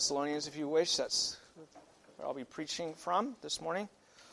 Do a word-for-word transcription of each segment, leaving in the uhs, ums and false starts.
Thessalonians, if you wish. That's where I'll be preaching from this morning.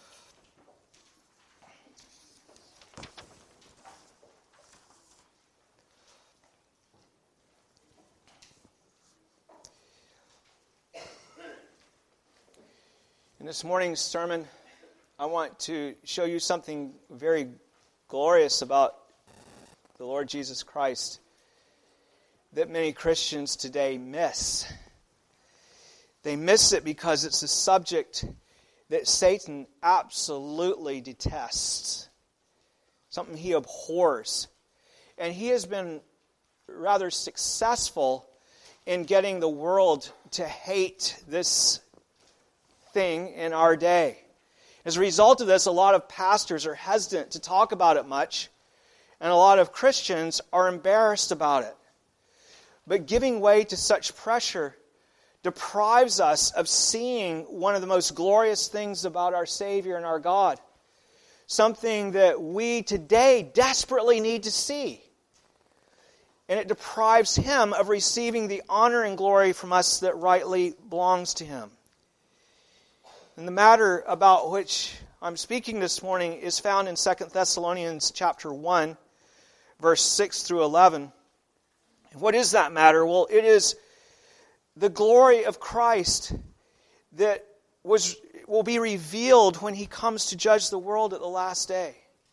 In this morning's sermon, I want to show you something very glorious about the Lord Jesus Christ that many Christians today miss. They miss it because it's a subject that Satan absolutely detests, something he abhors. And he has been rather successful in getting the world to hate this thing in our day. As a result of this, a lot of pastors are hesitant to talk about it much, and a lot of Christians are embarrassed about it. But giving way to such pressure deprives us of seeing one of the most glorious things about our Savior and our God. Something that we today desperately need to see. And it deprives Him of receiving the honor and glory from us that rightly belongs to Him. And the matter about which I'm speaking this morning is found in Second Thessalonians chapter one, verse six through eleven. What is that matter? Well, it is the glory of Christ that was will be revealed when He comes to judge the world at the last day.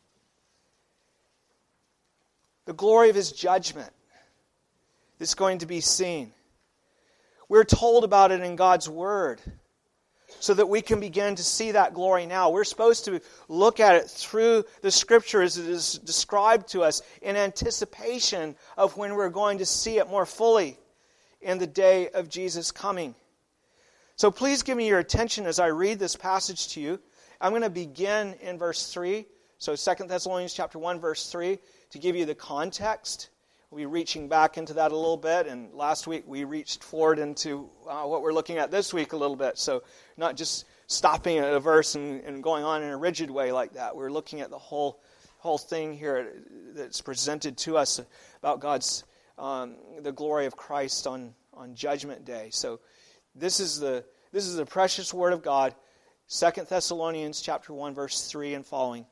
The glory of His judgment that's going to be seen. We're told about it in God's Word so that we can begin to see that glory now. We're supposed to look at it through the Scripture as it is described to us in anticipation of when we're going to see it more fully in the day of Jesus' coming. So please give me your attention as I read this passage to you. I'm going to begin in verse three. So Second Thessalonians chapter one, verse three, to give you the context. We'll be reaching back into that a little bit, and last week we reached forward into uh, what we're looking at this week a little bit. So not just stopping at a verse and, and going on in a rigid way like that. We're looking at the whole whole thing here that's presented to us about God's Um, the glory of Christ on, on Judgment Day. So this is the this is the precious Word of God, Second Thessalonians chapter one, verse three and following.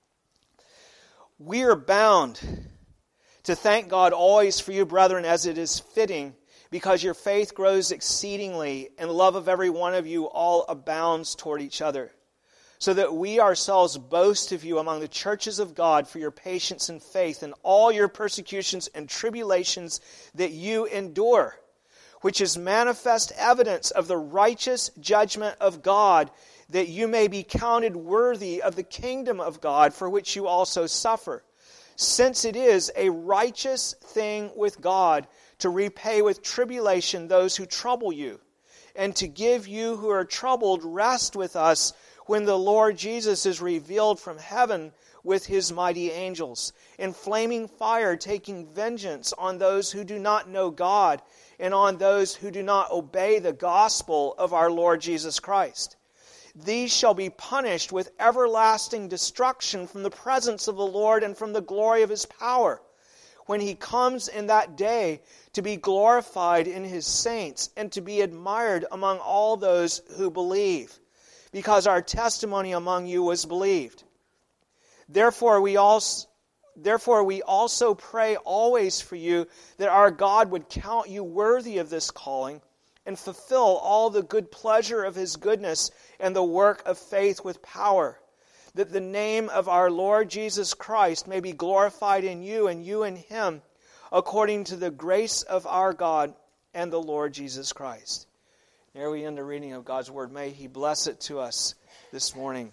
We are bound to thank God always for you, brethren, as it is fitting, because your faith grows exceedingly, and the love of every one of you all abounds toward each other, so that we ourselves boast of you among the churches of God for your patience and faith in all your persecutions and tribulations that you endure, which is manifest evidence of the righteous judgment of God, that you may be counted worthy of the kingdom of God for which you also suffer. Since it is a righteous thing with God to repay with tribulation those who trouble you, and to give you who are troubled rest with us when the Lord Jesus is revealed from heaven with His mighty angels, in flaming fire, taking vengeance on those who do not know God and on those who do not obey the gospel of our Lord Jesus Christ. These shall be punished with everlasting destruction from the presence of the Lord and from the glory of His power, when He comes in that day to be glorified in His saints and to be admired among all those who believe, because our testimony among you was believed. Therefore we also, therefore we also pray always for you, that our God would count you worthy of this calling, and fulfill all the good pleasure of His goodness and the work of faith with power, that the name of our Lord Jesus Christ may be glorified in you and you in Him, according to the grace of our God and the Lord Jesus Christ. There we end the reading of God's Word. May He bless it to us this morning.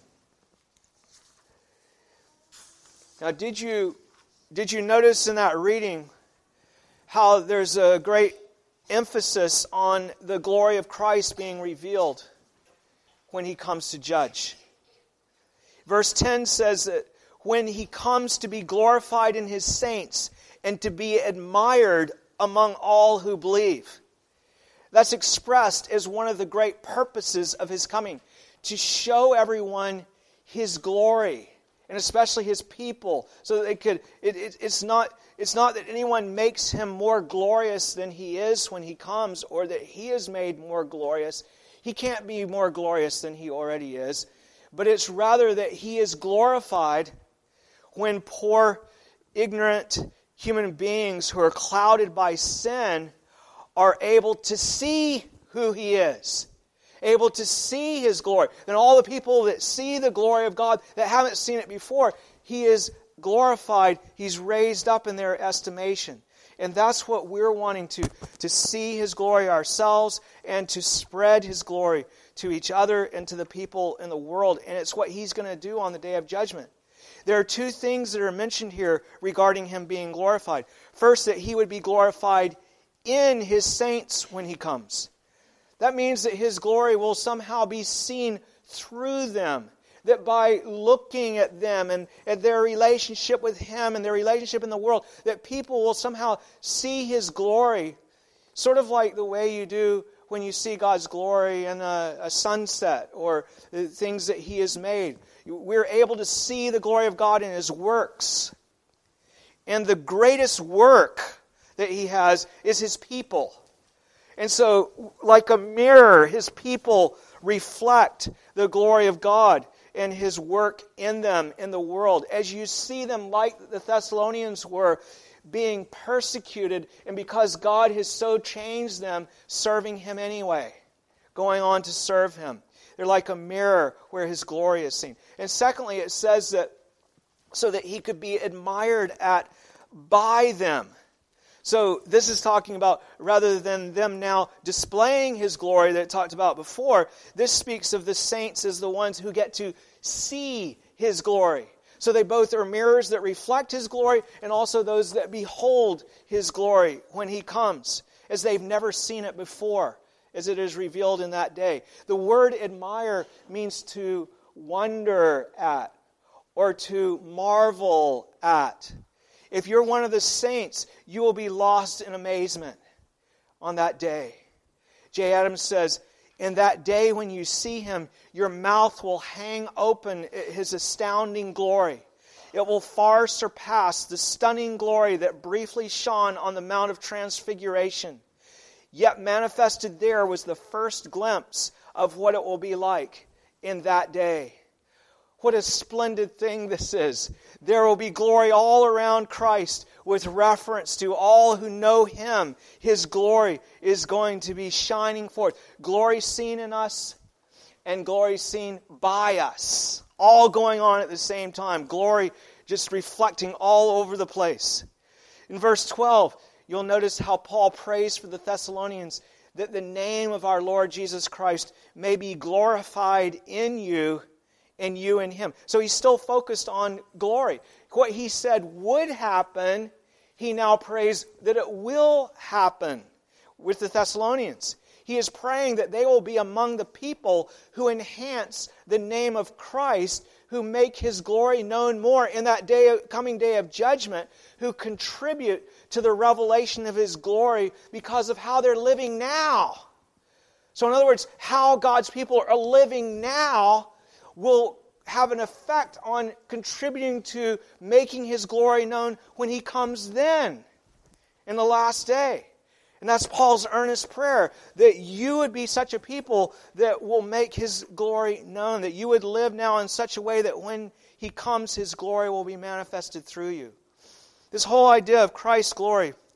Now, did you did you notice in that reading how there's a great emphasis on the glory of Christ being revealed when He comes to judge? Verse ten says that when He comes to be glorified in His saints and to be admired among all who believe. That's expressed as one of the great purposes of His coming, to show everyone His glory, and especially His people, so that they could. It, it, it's not it's not that anyone makes him more glorious than he is when he comes, or that he is made more glorious. He can't be more glorious than he already is. But it's rather that he is glorified when poor, ignorant human beings who are clouded by sin are able to see who he is, able to see his glory. Then all the people that see the glory of God that haven't seen it before, he is glorified, he's raised up in their estimation. And that's what we're wanting to, to see his glory ourselves and to spread his glory to each other and to the people in the world. And it's what he's going to do on the day of judgment. There are two things that are mentioned here regarding him being glorified. First, that he would be glorified in his saints when he comes. That means that his glory will somehow be seen through them. That by looking at them and at their relationship with him and their relationship in the world, that people will somehow see his glory, sort of like the way you do when you see God's glory in a, a sunset or the things that he has made. We're able to see the glory of God in his works. And the greatest work that he has is his people. And so, like a mirror, his people reflect the glory of God and his work in them, in the world. As you see them, like the Thessalonians were, being persecuted, and because God has so changed them, serving him anyway, going on to serve him. They're like a mirror where his glory is seen. And secondly, it says that so that he could be admired at by them. So this is talking about, rather than them now displaying his glory that it talked about before, this speaks of the saints as the ones who get to see his glory. So they both are mirrors that reflect his glory and also those that behold his glory when he comes, as they've never seen it before, as it is revealed in that day. The word admire means to wonder at or to marvel at. If you're one of the saints, you will be lost in amazement on that day. Jay Adams says, in that day when you see him, your mouth will hang open at his astounding glory. It will far surpass the stunning glory that briefly shone on the Mount of Transfiguration. Yet manifested there was the first glimpse of what it will be like in that day. What a splendid thing this is. There will be glory all around Christ with reference to all who know him. His glory is going to be shining forth. Glory seen in us and glory seen by us. All going on at the same time. Glory just reflecting all over the place. In verse twelve, you'll notice how Paul prays for the Thessalonians that the name of our Lord Jesus Christ may be glorified in you and you in him. So he's still focused on glory. What he said would happen, he now prays that it will happen with the Thessalonians. He is praying that they will be among the people who enhance the name of Christ, who make his glory known more in that day, coming day of judgment, who contribute to the revelation of his glory because of how they're living now. So in other words, how God's people are living now will have an effect on contributing to making his glory known when he comes then, in the last day. And that's Paul's earnest prayer, that you would be such a people that will make his glory known, that you would live now in such a way that when he comes, his glory will be manifested through you. This whole idea of Christ's glory is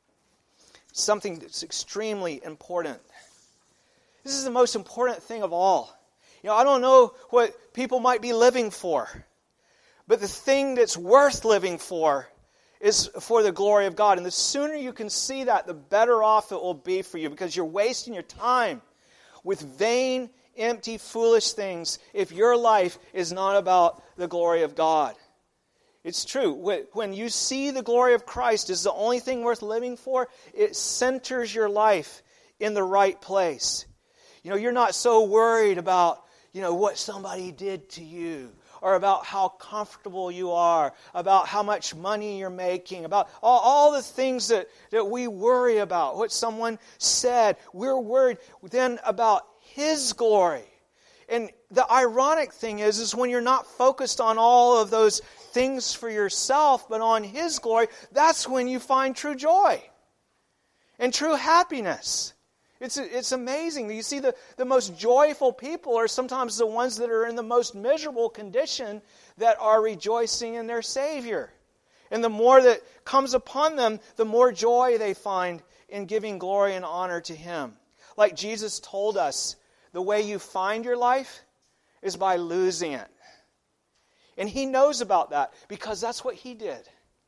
something that's extremely important. This is the most important thing of all. You know, I don't know what people might be living for, but the thing that's worth living for is for the glory of God. And the sooner you can see that, the better off it will be for you, because you're wasting your time with vain, empty, foolish things if your life is not about the glory of God. It's true. When you see the glory of Christ is the only thing worth living for, it centers your life in the right place. You know, you're not so worried about, you know, what somebody did to you, or about how comfortable you are, about how much money you're making, about all, all the things that, that we worry about, what someone said. We're worried then about his glory. And the ironic thing is, is when you're not focused on all of those things for yourself, but on His glory, that's when you find true joy and true happiness. It's it's amazing. You see, the, the most joyful people are sometimes the ones that are in the most miserable condition that are rejoicing in their Savior. And the more that comes upon them, the more joy they find in giving glory and honor to Him. Like Jesus told us, the way you find your life is by losing it. And He knows about that because that's what He did.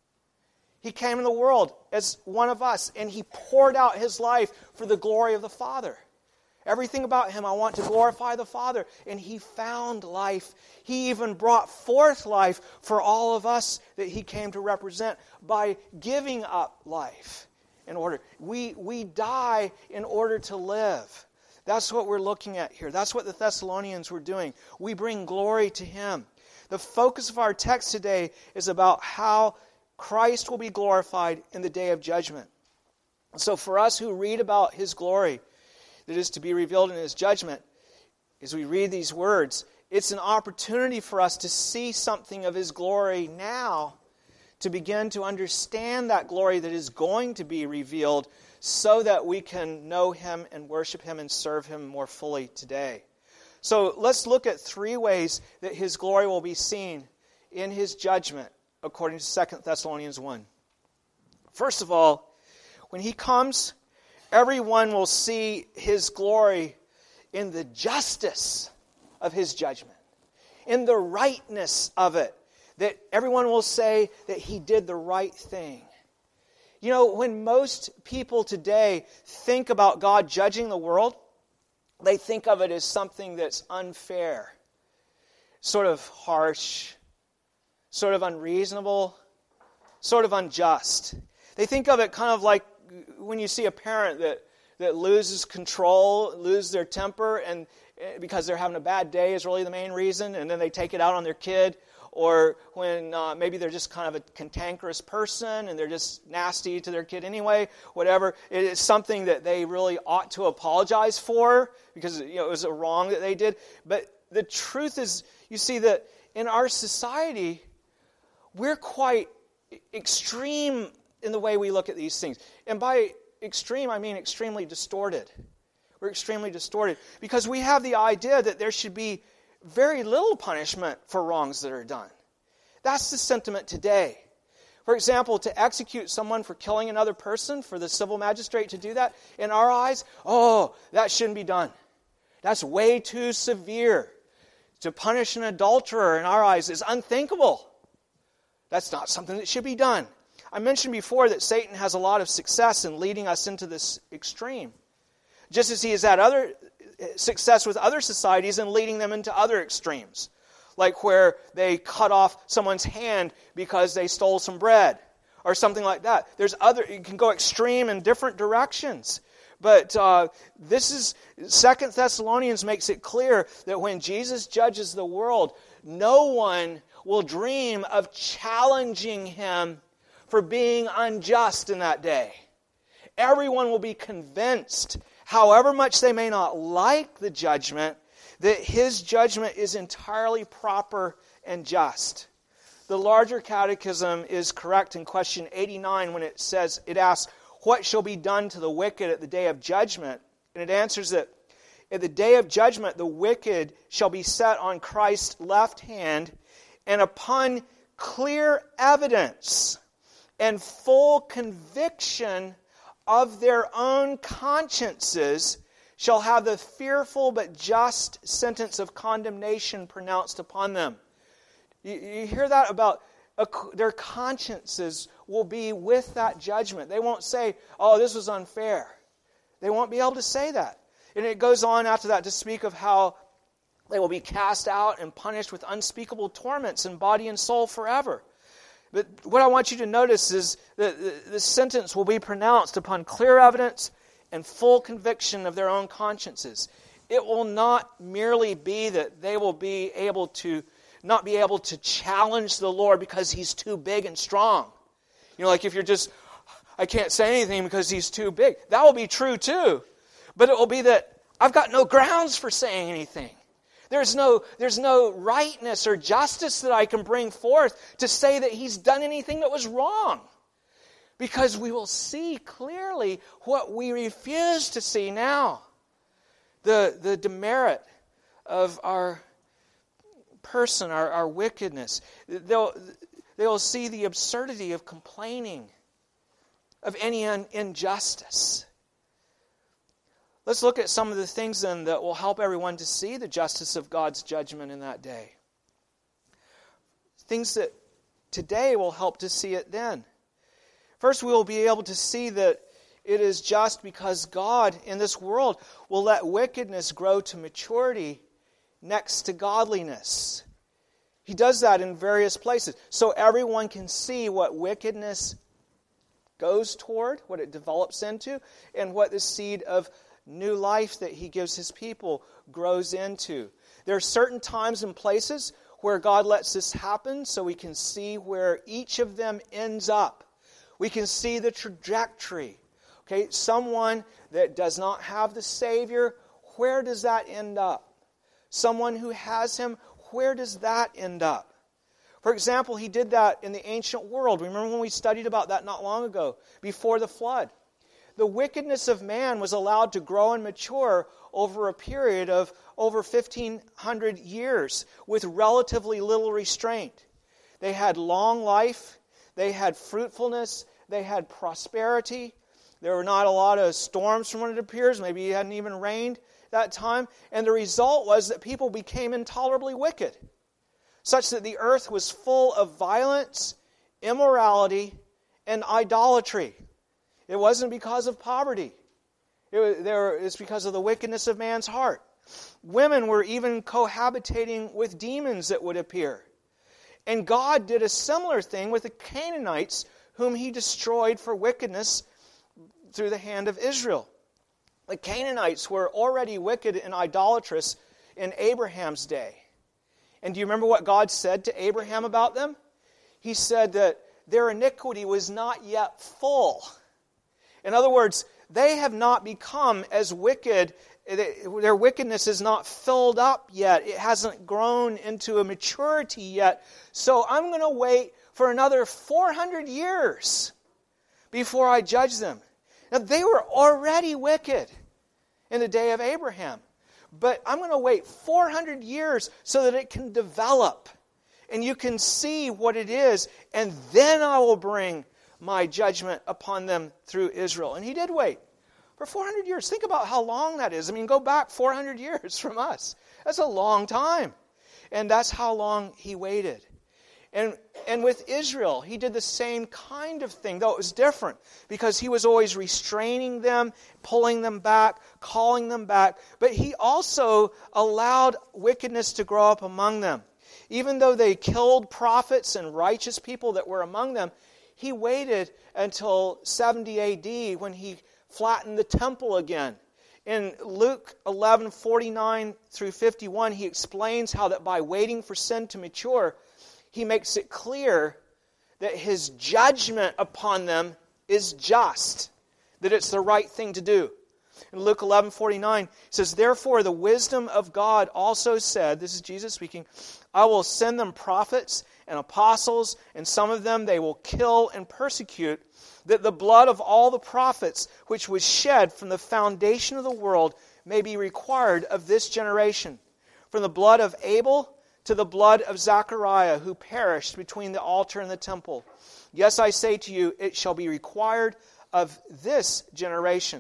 He came in the world as one of us, and He poured out His life for the glory of the Father. Everything about Him, I want to glorify the Father. And He found life. He even brought forth life for all of us that He came to represent by giving up life. In order, we, we die in order to live. That's what we're looking at here. That's what the Thessalonians were doing. We bring glory to Him. The focus of our text today is about how Christ will be glorified in the day of judgment. So for us who read about His glory that is to be revealed in His judgment, as we read these words, it's an opportunity for us to see something of His glory now, to begin to understand that glory that is going to be revealed so that we can know Him and worship Him and serve Him more fully today. So let's look at three ways that His glory will be seen in His judgment, according to Second Thessalonians one. First of all, when He comes, everyone will see His glory in the justice of His judgment, in the rightness of it, that everyone will say that He did the right thing. You know, when most people today think about God judging the world, they think of it as something that's unfair, sort of harsh, sort of unreasonable, sort of unjust. They think of it kind of like when you see a parent that, that loses control, loses their temper, and because they're having a bad day is really the main reason, and then they take it out on their kid. Or when uh, maybe they're just kind of a cantankerous person and they're just nasty to their kid anyway, whatever. It is something that they really ought to apologize for because you know, it was a wrong that they did. But the truth is, you see that in our society, we're quite extreme in the way we look at these things. And by extreme, I mean extremely distorted. We're extremely distorted because we have the idea that there should be very little punishment for wrongs that are done. That's the sentiment today. For example, to execute someone for killing another person, for the civil magistrate to do that, in our eyes, oh, that shouldn't be done. That's way too severe. To punish an adulterer in our eyes is unthinkable. That's not something that should be done. I mentioned before that Satan has a lot of success in leading us into this extreme. Just as he has had other success with other societies and leading them into other extremes. Like where they cut off someone's hand because they stole some bread. Or something like that. There's other, you can go extreme in different directions. But uh, this is, Second Thessalonians makes it clear that when Jesus judges the world, no one will dream of challenging Him for being unjust in that day. Everyone will be convinced, however much they may not like the judgment, that His judgment is entirely proper and just. The larger catechism is correct in question eighty-nine when it says, it asks, what shall be done to the wicked at the day of judgment? And it answers that at the day of judgment, the wicked shall be set on Christ's left hand, and upon clear evidence and full conviction of their own consciences shall have the fearful but just sentence of condemnation pronounced upon them. You, you hear that about uh, their consciences will be with that judgment. They won't say, oh, this was unfair. They won't be able to say that. And it goes on after that to speak of how they will be cast out and punished with unspeakable torments in body and soul forever. But what I want you to notice is that the sentence will be pronounced upon clear evidence and full conviction of their own consciences. It will not merely be that they will be able to not be able to challenge the Lord because He's too big and strong. You know, like if you're just, I can't say anything because He's too big. That will be true too. But it will be that I've got no grounds for saying anything. There's no, there's no rightness or justice that I can bring forth to say that he's done anything that was wrong. Because we will see clearly what we refuse to see now. The, the demerit of our person, our, our wickedness. They'll, they'll see the absurdity of complaining of any un, injustice. Let's look at some of the things then that will help everyone to see the justice of God's judgment in that day. Things that today will help to see it then. First, we will be able to see that it is just because God in this world will let wickedness grow to maturity next to godliness. He does that in various places. So everyone can see what wickedness goes toward, what it develops into, and what the seed of new life that he gives his people grows into. There are certain times and places where God lets this happen so we can see where each of them ends up. We can see the trajectory. Okay, someone that does not have the Savior, where does that end up? Someone who has him, where does that end up? For example, he did that in the ancient world. Remember when we studied about that not long ago, before the flood? The wickedness of man was allowed to grow and mature over a period of over fifteen hundred years with relatively little restraint. They had long life, they had fruitfulness, they had prosperity. There were not a lot of storms from what it appears. Maybe it hadn't even rained that time. And the result was that people became intolerably wicked, such that the earth was full of violence, immorality, and idolatry. It wasn't because of poverty. It was, there, it's because of the wickedness of man's heart. Women were even cohabitating with demons that would appear. And God did a similar thing with the Canaanites, whom he destroyed for wickedness through the hand of Israel. The Canaanites were already wicked and idolatrous in Abraham's day. And do you remember what God said to Abraham about them? He said that their iniquity was not yet full. In other words, they have not become as wicked. Their wickedness is not filled up yet. It hasn't grown into a maturity yet. So I'm going to wait for another four hundred years before I judge them. Now, they were already wicked in the day of Abraham. But I'm going to wait four hundred years so that it can develop. And you can see what it is. And then I will bring my judgment upon them through Israel. And he did wait for four hundred years. Think about how long that is. I mean, go back four hundred years from us. That's a long time. And that's how long he waited. And, and with Israel, he did the same kind of thing, though it was different, because he was always restraining them, pulling them back, calling them back. But he also allowed wickedness to grow up among them. Even though they killed prophets and righteous people that were among them, he waited until seventy A D when he flattened the temple again. In Luke eleven forty-nine through fifty-one, he explains how that by waiting for sin to mature, he makes it clear that his judgment upon them is just, that it's the right thing to do. In Luke eleven forty-nine, he says, "Therefore the wisdom of God also said," this is Jesus speaking, "I will send them prophets and apostles, and some of them they will kill and persecute, that the blood of all the prophets which was shed from the foundation of the world may be required of this generation. From the blood of Abel to the blood of Zachariah, who perished between the altar and the temple. Yes, I say to you, it shall be required of this generation."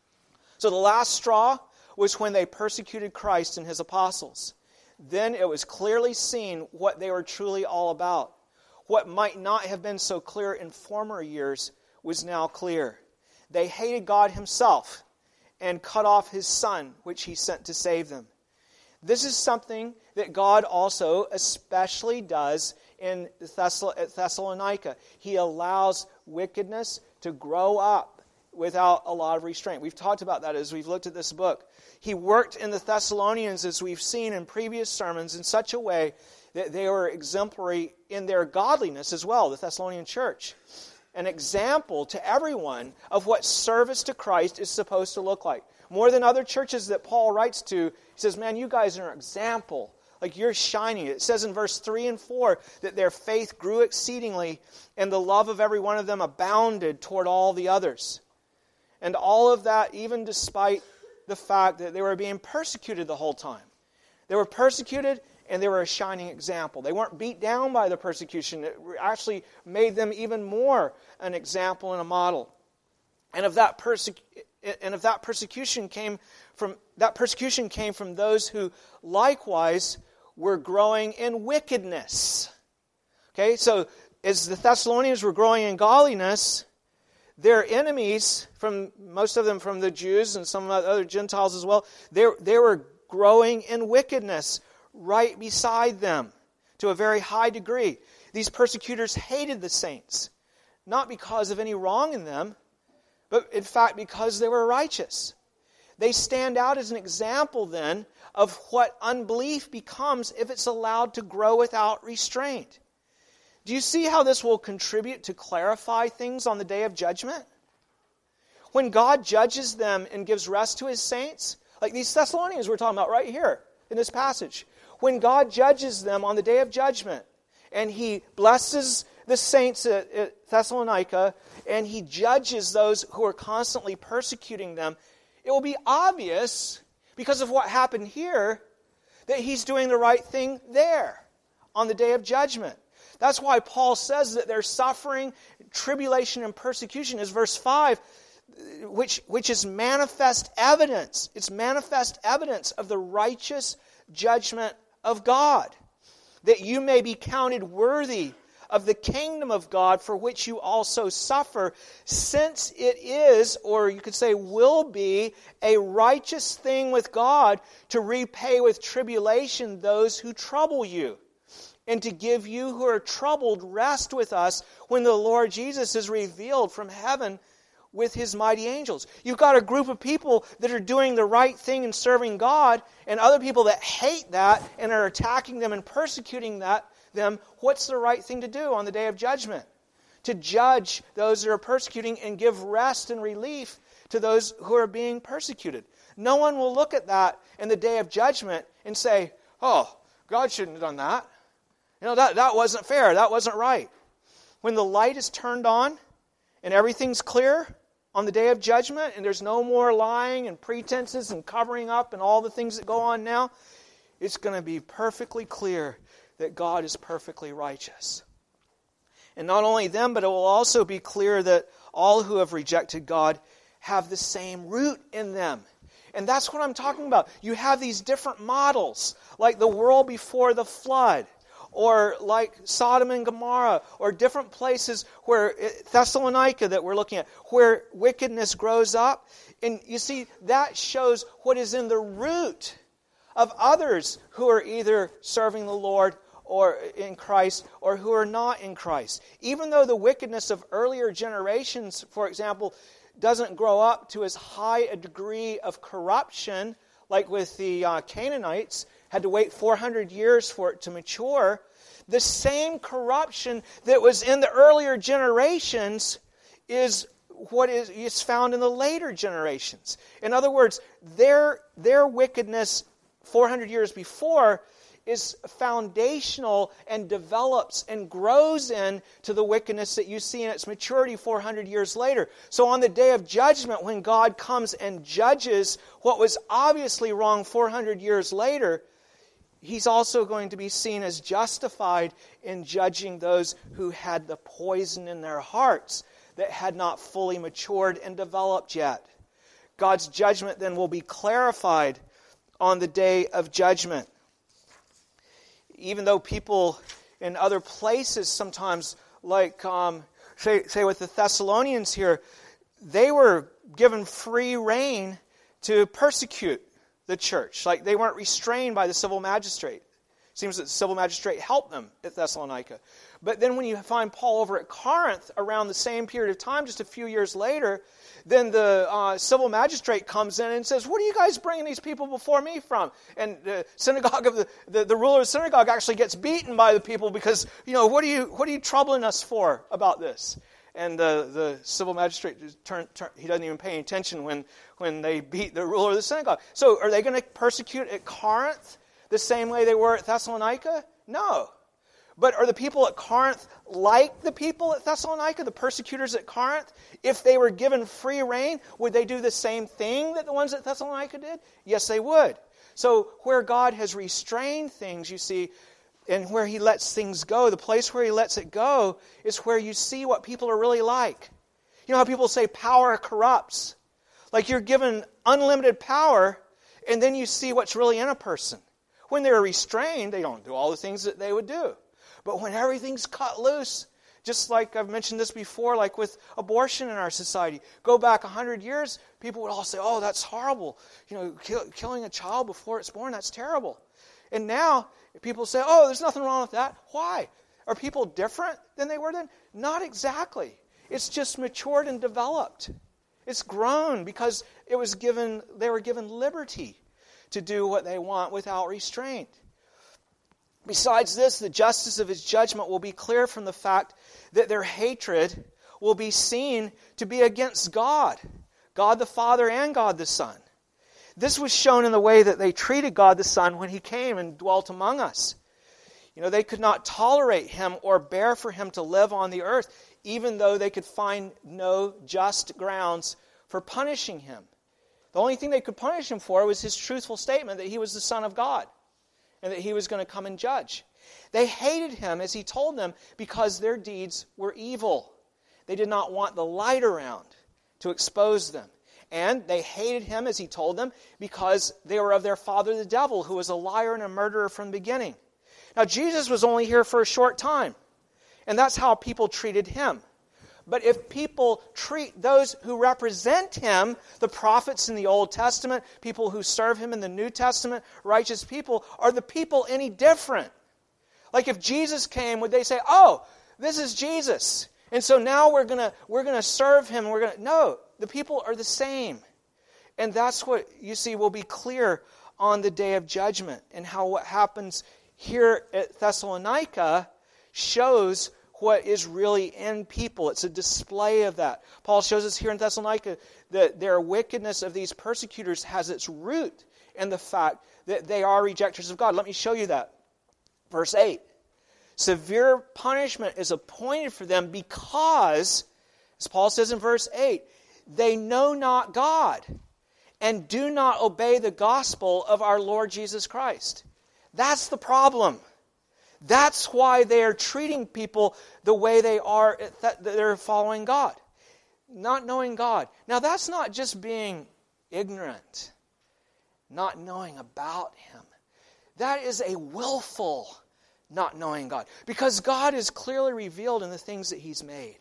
So the last straw was when they persecuted Christ and his apostles. Then it was clearly seen what they were truly all about. What might not have been so clear in former years was now clear. They hated God himself and cut off his Son, which he sent to save them. This is something that God also especially does in Thessalonica. He allows wickedness to grow up without a lot of restraint. We've talked about that as we've looked at this book. He worked in the Thessalonians, as we've seen in previous sermons, in such a way that they were exemplary in their godliness as well, the Thessalonian church. An example to everyone of what service to Christ is supposed to look like. More than other churches that Paul writes to, he says, man, you guys are an example. Like you're shining. It says in verse three and four that their faith grew exceedingly and the love of every one of them abounded toward all the others. And all of that even despite the fact that they were being persecuted the whole time. They were persecuted and they were a shining example. They weren't beat down by the persecution. It actually made them even more an example and a model. And if that persecution and if that persecution came from that persecution came from those who likewise were growing in wickedness. Okay, so as the Thessalonians were growing in godliness, their enemies, from most of them from the Jews and some other Gentiles as well, they, they were growing in wickedness right beside them to a very high degree. These persecutors hated the saints, not because of any wrong in them, but in fact because they were righteous. They stand out as an example then of what unbelief becomes if it's allowed to grow without restraint. Do you see how this will contribute to clarify things on the day of judgment? When God judges them and gives rest to His saints, like these Thessalonians we're talking about right here in this passage, when God judges them on the day of judgment and He blesses the saints at, at Thessalonica and He judges those who are constantly persecuting them, it will be obvious because of what happened here that He's doing the right thing there on the day of judgment. That's why Paul says that their suffering, tribulation, and persecution is verse five, which, which is manifest evidence. It's manifest evidence of the righteous judgment of God, that you may be counted worthy of the kingdom of God for which you also suffer, since it is, or you could say will be, a righteous thing with God to repay with tribulation those who trouble you, and to give you who are troubled rest with us when the Lord Jesus is revealed from heaven with His mighty angels. You've got a group of people that are doing the right thing and serving God, and other people that hate that and are attacking them and persecuting that them. What's the right thing to do on the day of judgment? To judge those that are persecuting and give rest and relief to those who are being persecuted. No one will look at that in the day of judgment and say, oh, God shouldn't have done that. You know, that, that wasn't fair. That wasn't right. When the light is turned on and everything's clear on the day of judgment and there's no more lying and pretenses and covering up and all the things that go on now, it's going to be perfectly clear that God is perfectly righteous. And not only them, but it will also be clear that all who have rejected God have the same root in them. And that's what I'm talking about. You have these different models, like the world before the flood, or like Sodom and Gomorrah, or different places where Thessalonica that we're looking at, where wickedness grows up. And you see, that shows what is in the root of others who are either serving the Lord or in Christ, or who are not in Christ. Even though the wickedness of earlier generations, for example, doesn't grow up to as high a degree of corruption, like with the uh, Canaanites, had to wait four hundred years for it to mature, the same corruption that was in the earlier generations is what is, is found in the later generations. In other words, their, their wickedness four hundred years before is foundational and develops and grows into the wickedness that you see in its maturity four hundred years later. So on the day of judgment, when God comes and judges what was obviously wrong four hundred years later, He's also going to be seen as justified in judging those who had the poison in their hearts that had not fully matured and developed yet. God's judgment then will be clarified on the day of judgment. Even though people in other places sometimes, like, um, say, say with the Thessalonians here, they were given free rein to persecute the church. Like, they weren't restrained by the civil magistrate. It seems that the civil magistrate helped them at Thessalonica. But then when you find Paul over at Corinth around the same period of time, just a few years later, then the uh, civil magistrate comes in and says, what are you guys bringing these people before me from? And the synagogue of the, the, the ruler of the synagogue actually gets beaten by the people because, you know, what are you, what are you troubling us for about this? And the, the civil magistrate, turn, turn, he doesn't even pay any attention when, when they beat the ruler of the synagogue. So are they going to persecute at Corinth the same way they were at Thessalonica? No. But are the people at Corinth like the people at Thessalonica, the persecutors at Corinth? If they were given free rein, would they do the same thing that the ones at Thessalonica did? Yes, they would. So where God has restrained things, you see, and where He lets things go, the place where He lets it go is where you see what people are really like. You know how people say power corrupts? Like you're given unlimited power, and then you see what's really in a person. When they're restrained, they don't do all the things that they would do. But when everything's cut loose, just like I've mentioned this before, like with abortion in our society, go back a hundred years, people would all say, oh, that's horrible. You know, kill, killing a child before it's born, that's terrible. And now people say, oh, there's nothing wrong with that. Why? Are people different than they were then? Not exactly. It's just matured and developed. It's grown because it was given, they were given liberty to do what they want without restraint. Besides this, the justice of His judgment will be clear from the fact that their hatred will be seen to be against God, God the Father and God the Son. This was shown in the way that they treated God the Son when He came and dwelt among us. You know, they could not tolerate Him or bear for Him to live on the earth, even though they could find no just grounds for punishing Him. The only thing they could punish Him for was His truthful statement that He was the Son of God, and that He was going to come and judge. They hated Him, as He told them, because their deeds were evil. They did not want the light around to expose them. And they hated Him, as He told them, because they were of their father the devil, who was a liar and a murderer from the beginning. Now, Jesus was only here for a short time, and that's how people treated Him. But if people treat those who represent Him, the prophets in the Old Testament, people who serve Him in the New Testament, righteous people, are the people any different? Like if Jesus came, would they say, oh, this is Jesus, and so now we're going to we're going to serve Him. We're going to No, the people are the same. And that's what, you see, will be clear on the day of judgment, and how what happens here at Thessalonica shows what is really in people. It's a display of that. Paul shows us here in Thessalonica that their wickedness of these persecutors has its root in the fact that they are rejectors of God. Let me show you that. Verse eight. Severe punishment is appointed for them because, as Paul says in verse eight, they know not God and do not obey the gospel of our Lord Jesus Christ. That's the problem. That's why they are treating people the way they are, that they're following God. Not knowing God. Now that's not just being ignorant, not knowing about Him. That is a willful not knowing God. Because God is clearly revealed in the things that He's made.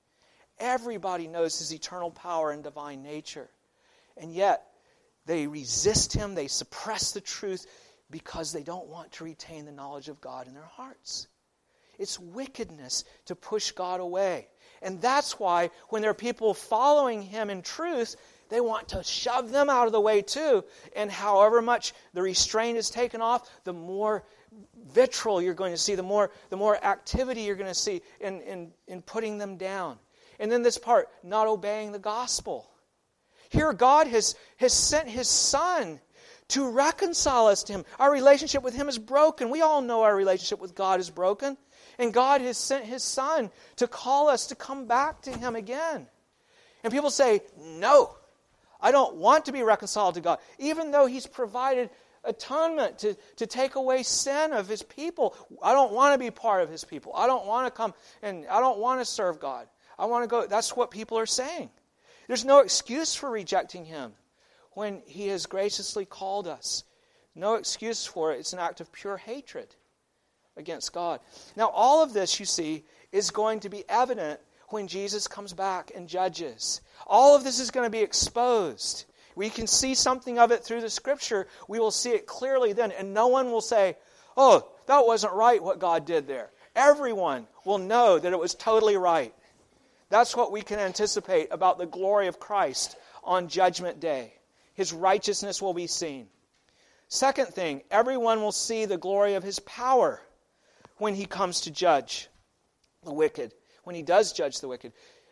Everybody knows His eternal power and divine nature. And yet, they resist Him, they suppress the truth, because they don't want to retain the knowledge of God in their hearts. It's wickedness to push God away. And that's why when there are people following Him in truth, they want to shove them out of the way too. And however much the restraint is taken off, the more vitriol you're going to see, the more, the more activity you're going to see in, in, in putting them down. And then this part, not obeying the gospel. Here God has, has sent His Son to reconcile us to Him. Our relationship with Him is broken. We all know our relationship with God is broken. And God has sent His Son to call us to come back to Him again. And people say, no, I don't want to be reconciled to God. Even though He's provided atonement to, to take away sin of His people. I don't want to be part of His people. I don't want to come and I don't want to serve God. I want to go. That's what people are saying. There's no excuse for rejecting Him when He has graciously called us. No excuse for it. It's an act of pure hatred against God. Now, all of this, you see, is going to be evident when Jesus comes back and judges. All of this is going to be exposed. We can see something of it through the Scripture. We will see it clearly then. And no one will say, oh, that wasn't right what God did there. Everyone will know that it was totally right. That's what we can anticipate about the glory of Christ on Judgment Day. His righteousness will be seen. Second thing, everyone will see the glory of His power when He comes to judge the wicked. When He does judge the wicked.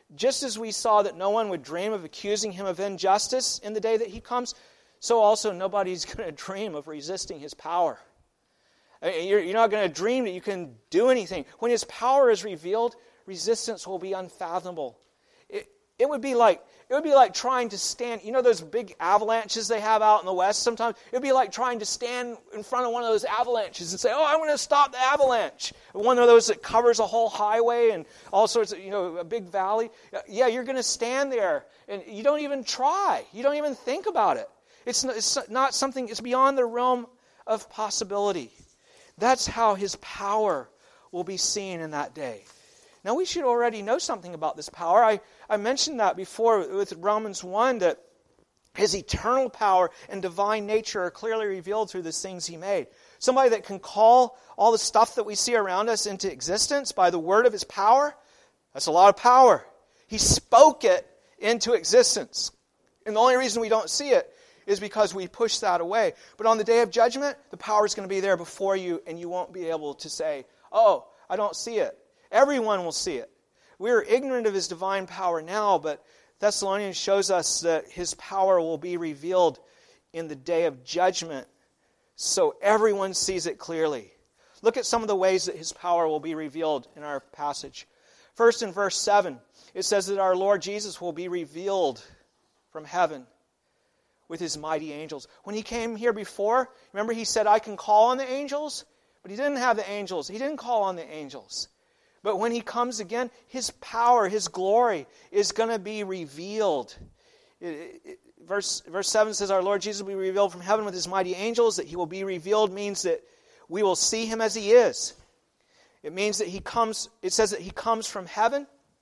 just as we saw that no one would dream of accusing him of injustice in the day that he comes, so also nobody's going to dream of resisting his power. You're, you're not going to dream that you can do anything. When his power is revealed, resistance will be unfathomable. It, it would be like it would be like trying to stand. You know those big avalanches they have out in the West sometimes? It would be like trying to stand in front of one of those avalanches and say, "Oh, I'm going to stop the avalanche." One of those that covers a whole highway and all sorts of, you know, a big valley. Yeah, you're going to stand there and you don't even try. You don't even think about it. It's not, it's not something. It's beyond the realm of possibility. That's how his power will be seen in that day. Now, we should already know something about this power. I, I mentioned that before with Romans one, that his eternal power and divine nature are clearly revealed through the things he made. Somebody that can call all the stuff that we see around us into existence by the word of his power, that's a lot of power. He spoke it into existence. And the only reason we don't see it is because we push that away. But on the day of judgment, the power is going to be there before you, and you won't be able to say, "Oh, I don't see it." Everyone will see it. We are ignorant of his divine power now, but Thessalonians shows us that his power will be revealed in the day of judgment, so everyone sees it clearly. Look at some of the ways that his power will be revealed in our passage. First, in verse seven, it says that our Lord Jesus will be revealed from heaven with his mighty angels. When he came here before, remember he said, "I can call on the angels," but he didn't have the angels. He didn't call on the angels. But when he comes again, his power, his glory is going to be revealed. It, it, verse, verse seven says, our Lord Jesus will be revealed from heaven with his mighty angels. That he will be revealed means that we will see him as he is. It means that he comes, it says that he comes from heaven,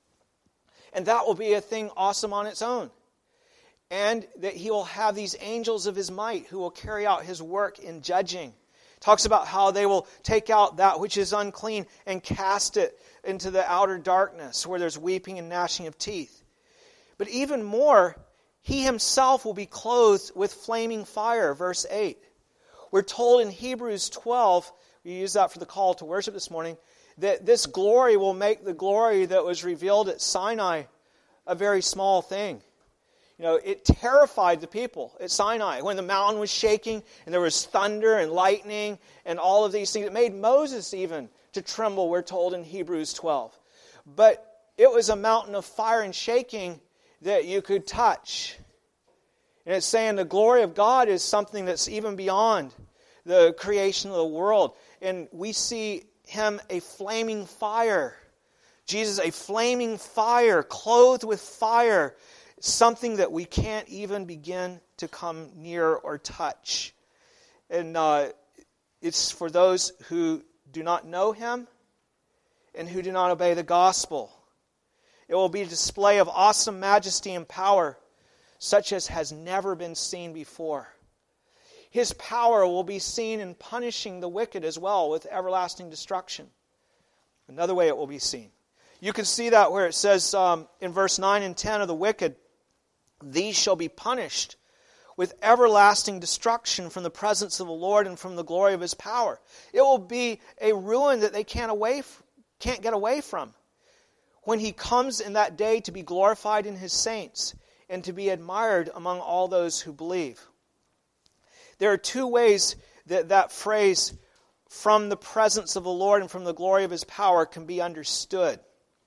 and that will be a thing awesome on its own. And that he will have these angels of his might who will carry out his work in judging. Talks about how they will take out that which is unclean and cast it into the outer darkness where there's weeping and gnashing of teeth. But even more, he himself will be clothed with flaming fire, verse eight. We're told in Hebrews twelve, we use that for the call to worship this morning, that this glory will make the glory that was revealed at Sinai a very small thing. You know, it terrified the people at Sinai when the mountain was shaking and there was thunder and lightning and all of these things. It made Moses even to tremble, we're told in Hebrews twelve. But it was a mountain of fire and shaking that you could touch. And it's saying the glory of God is something that's even beyond the creation of the world. And we see him a flaming fire. Jesus, a flaming fire, clothed with fire. Something that we can't even begin to come near or touch. And uh, it's for those who do not know him and who do not obey the gospel. It will be a display of awesome majesty and power, such as has never been seen before. His power will be seen in punishing the wicked as well with everlasting destruction. Another way it will be seen. You can see that where it says um, in verse nine and ten of the wicked, these shall be punished with everlasting destruction from the presence of the Lord and from the glory of his power. It will be a ruin that they can't away, can't get away from. When he comes in that day to be glorified in his saints and to be admired among all those who believe. There are two ways that that phrase, from the presence of the Lord and from the glory of his power, can be understood.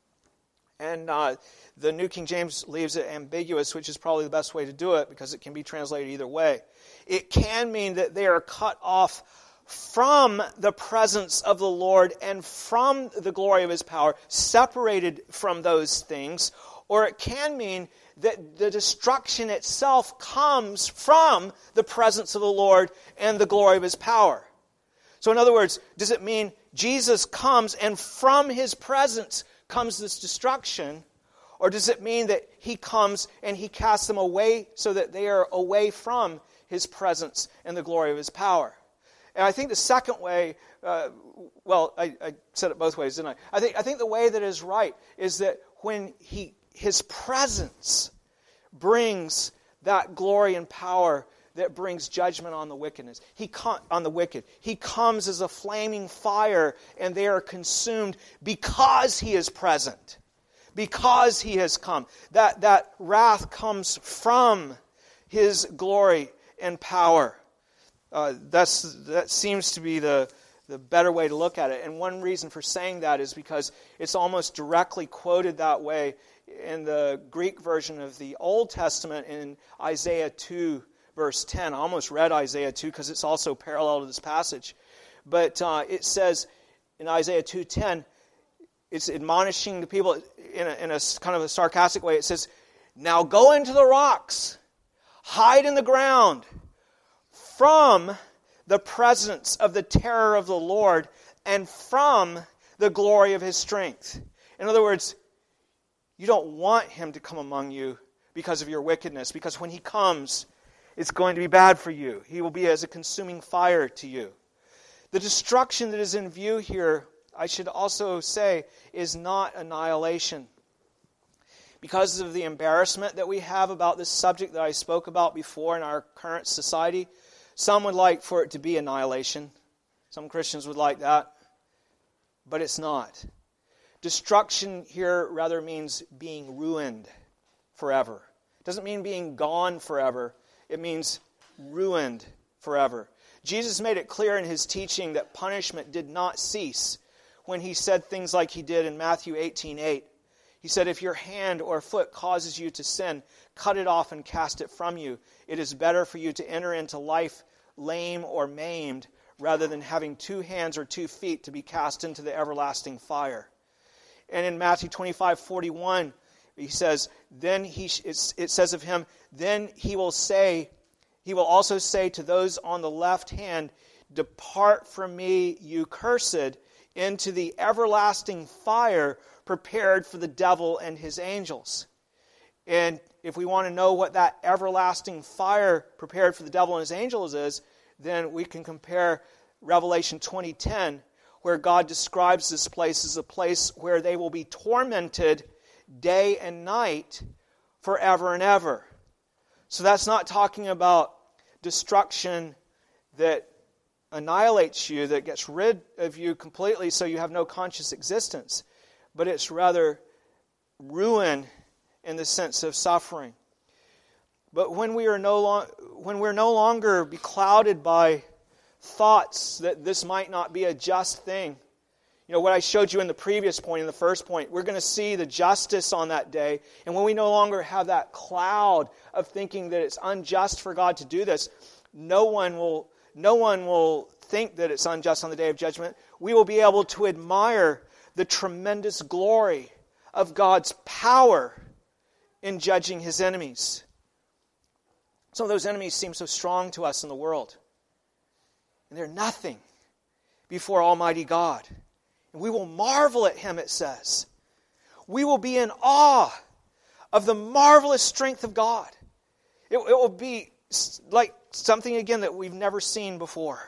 And uh, the New King James leaves it ambiguous, which is probably the best way to do it because it can be translated either way. It can mean that they are cut off from the presence of the Lord and from the glory of his power, separated from those things. Or it can mean that the destruction itself comes from the presence of the Lord and the glory of his power. So in other words, does it mean Jesus comes and from his presence comes this destruction? Or does it mean that he comes and he casts them away so that they are away from his presence and the glory of his power? And I think the second way, uh, well, I, I said it both ways, didn't I? I think I think the way that is right is that when he his presence brings that glory and power that brings judgment on the wickedness. He com- on the wicked. He comes as a flaming fire, and they are consumed because he is present. because he has come. That, that wrath comes from his glory and power. Uh, that's that seems to be the, the better way to look at it. And one reason for saying that is because it's almost directly quoted that way in the Greek version of the Old Testament in Isaiah two, verse ten. I almost read Isaiah two because it's also parallel to this passage. But uh, it says in Isaiah two ten, it's admonishing the people in a, in a kind of a sarcastic way. It says, "Now go into the rocks, hide in the ground from the presence of the terror of the Lord and from the glory of his strength." In other words, you don't want him to come among you because of your wickedness, because when he comes, it's going to be bad for you. He will be as a consuming fire to you. The destruction that is in view here, I should also say, is not annihilation. Because of the embarrassment that we have about this subject that I spoke about before in our current society, some would like for it to be annihilation. Some Christians would like that. But it's not. Destruction here rather means being ruined forever. It doesn't mean being gone forever. It means ruined forever. Jesus made it clear in his teaching that punishment did not cease when he said things like he did in Matthew eighteen eight. He said, "If your hand or foot causes you to sin, cut it off and cast it from you. It is better for you to enter into life lame or maimed rather than having two hands or two feet to be cast into the everlasting fire." And in Matthew twenty-five forty-one, he says, then he it says of him, then he will say, he will also say to those on the left hand, "Depart from me, you cursed, into the everlasting fire prepared for the devil and his angels." And if we want to know what that everlasting fire prepared for the devil and his angels is, then we can compare Revelation twenty ten, where God describes this place as a place where they will be tormented day and night forever and ever. So that's not talking about destruction that annihilates you, that gets rid of you completely so you have no conscious existence. But it's rather ruin in the sense of suffering. But when we are no long, when we're no longer beclouded by thoughts that this might not be a just thing, you know, what I showed you in the previous point, in the first point, we're going to see the justice on that day. And when we no longer have that cloud of thinking that it's unjust for God to do this, no one will, no one will think that it's unjust on the day of judgment. We will be able to admire the tremendous glory of God's power in judging his enemies. Some of those enemies seem so strong to us in the world. And they're nothing before Almighty God. And we will marvel at him, it says. We will be in awe of the marvelous strength of God. It, it will be like something, again, that we've never seen before.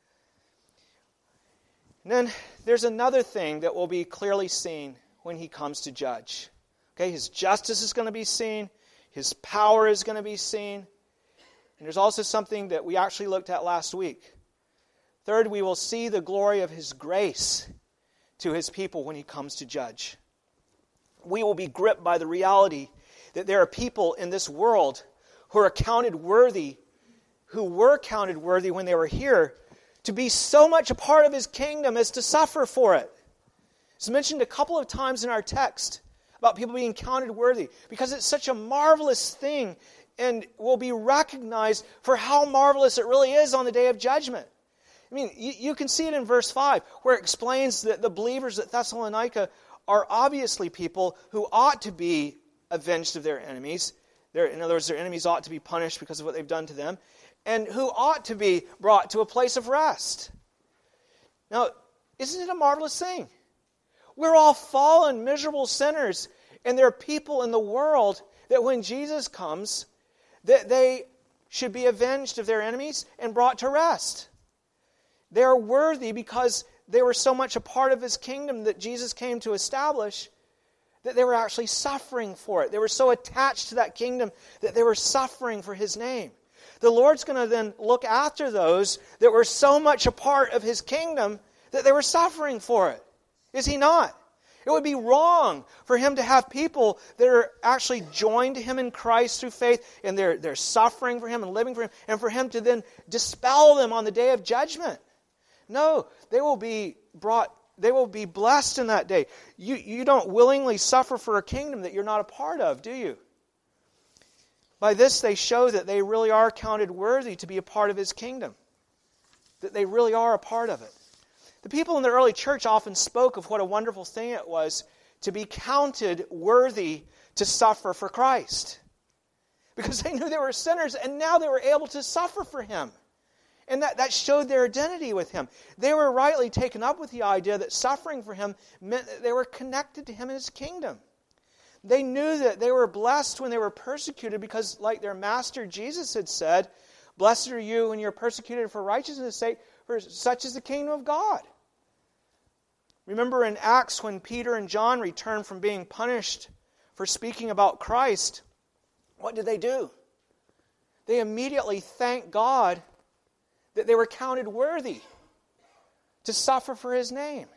And then there's another thing that will be clearly seen when he comes to judge. Okay, his justice is going to be seen. His power is going to be seen. And there's also something that we actually looked at last week. Third, we will see the glory of his grace to his people when he comes to judge. We will be gripped by the reality that there are people in this world who are counted worthy, who were counted worthy when they were here, to be so much a part of his kingdom as to suffer for it. It's mentioned a couple of times in our text about people being counted worthy, because it's such a marvelous thing and will be recognized for how marvelous it really is on the day of judgment. I mean, you, you can see it in verse five, where it explains that the believers at Thessalonica are obviously people who ought to be avenged of their enemies. They're, in other words, their enemies ought to be punished because of what they've done to them, and who ought to be brought to a place of rest. Now, isn't it a marvelous thing? We're all fallen, miserable sinners, and there are people in the world that when Jesus comes, that they should be avenged of their enemies and brought to rest. They are worthy because they were so much a part of his kingdom that Jesus came to establish that they were actually suffering for it. They were so attached to that kingdom that they were suffering for his name. The Lord's going to then look after those that were so much a part of his kingdom that they were suffering for it. Is he not? It would be wrong for him to have people that are actually joined to him in Christ through faith, and they're, they're suffering for him and living for him, and for him to then dispel them on the day of judgment. No, they will be brought, they will be blessed in that day. You, you don't willingly suffer for a kingdom that you're not a part of, do you? By this they show that they really are counted worthy to be a part of his kingdom. That they really are a part of it. The people in the early church often spoke of what a wonderful thing it was to be counted worthy to suffer for Christ. Because they knew they were sinners, and now they were able to suffer for him. And that, that showed their identity with him. They were rightly taken up with the idea that suffering for him meant that they were connected to him in his kingdom. They knew that they were blessed when they were persecuted because, like their master Jesus had said, "Blessed are you when you're persecuted for righteousness' sake, for such is the kingdom of God." Remember in Acts when Peter and John returned from being punished for speaking about Christ, what did they do? They immediately thanked God that they were counted worthy to suffer for his name.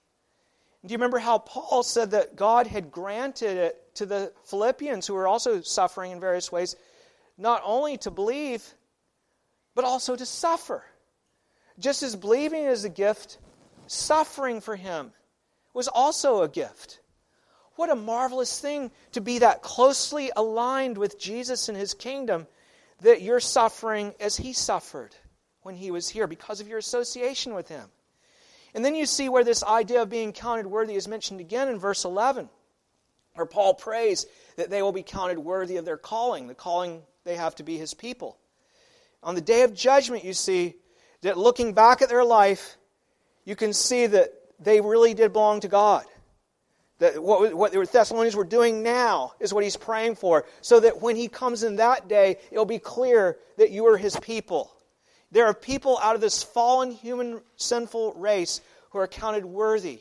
Do you remember how Paul said that God had granted it to the Philippians, who were also suffering in various ways, not only to believe, but also to suffer? Just as believing is a gift, suffering for him was also a gift. What a marvelous thing to be that closely aligned with Jesus and his kingdom, that you're suffering as he suffered when he was here because of your association with him. And then you see where this idea of being counted worthy is mentioned again in verse eleven, where Paul prays that they will be counted worthy of their calling, the calling they have to be his people. On the day of judgment, you see that looking back at their life, you can see that they really did belong to God. That what, what the Thessalonians were doing now is what he's praying for, so that when he comes in that day, it'll be clear that you are his people. There are people out of this fallen human sinful race who are counted worthy.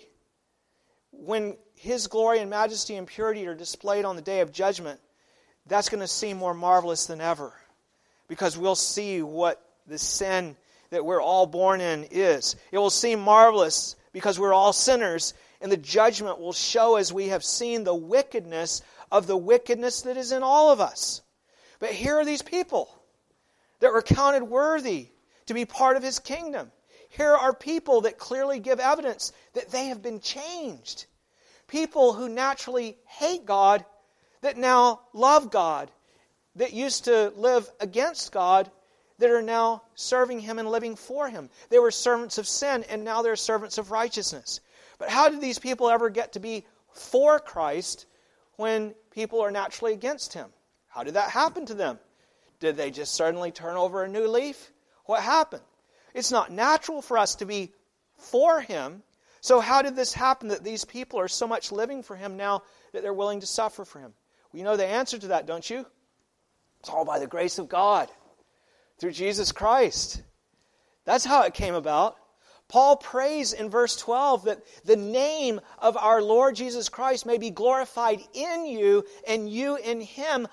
When his glory and majesty and purity are displayed on the day of judgment, that's going to seem more marvelous than ever. Because we'll see what the sin that we're all born in is. It will seem marvelous because we're all sinners, and the judgment will show as we have seen the wickedness of the wickedness that is in all of us. But here are these people that were counted worthy to be part of his kingdom. Here are people that clearly give evidence that they have been changed. People who naturally hate God, that now love God, that used to live against God, that are now serving him and living for him. They were servants of sin, and now they're servants of righteousness. But how did these people ever get to be for Christ when people are naturally against him? How did that happen to them? Did they just suddenly turn over a new leaf? What happened? It's not natural for us to be for him. So how did this happen that these people are so much living for him now that they're willing to suffer for him? Well, you know the answer to that, don't you? It's all by the grace of God through Jesus Christ. That's how it came about. Paul prays in verse twelve that the name of our Lord Jesus Christ may be glorified in you and you in him,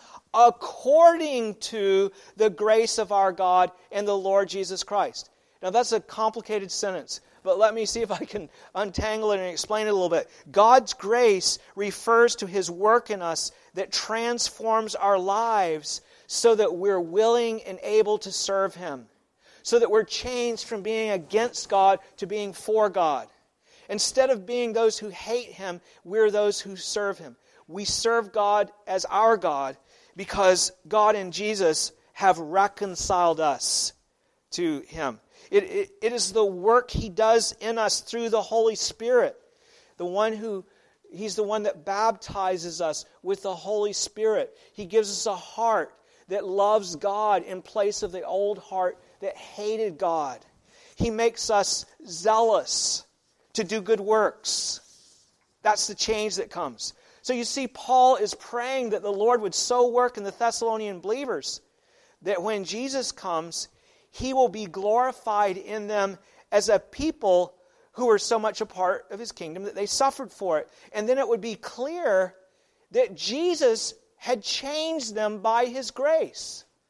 according to the grace of our God and the Lord Jesus Christ. Now that's a complicated sentence, but let me see if I can untangle it and explain it a little bit. God's grace refers to his work in us that transforms our lives so that we're willing and able to serve him. So that we're changed from being against God to being for God. Instead of being those who hate him, we're those who serve him. We serve God as our God because God and Jesus have reconciled us to him. It, it, it is the work he does in us through the Holy Spirit. The one who, he's the one that baptizes us with the Holy Spirit. He gives us a heart that loves God in place of the old heart that hated God. He makes us zealous to do good works. That's the change that comes. So you see, Paul is praying that the Lord would so work in the Thessalonian believers that when Jesus comes, he will be glorified in them as a people who are so much a part of his kingdom that they suffered for it. And then it would be clear that Jesus had changed them by his grace.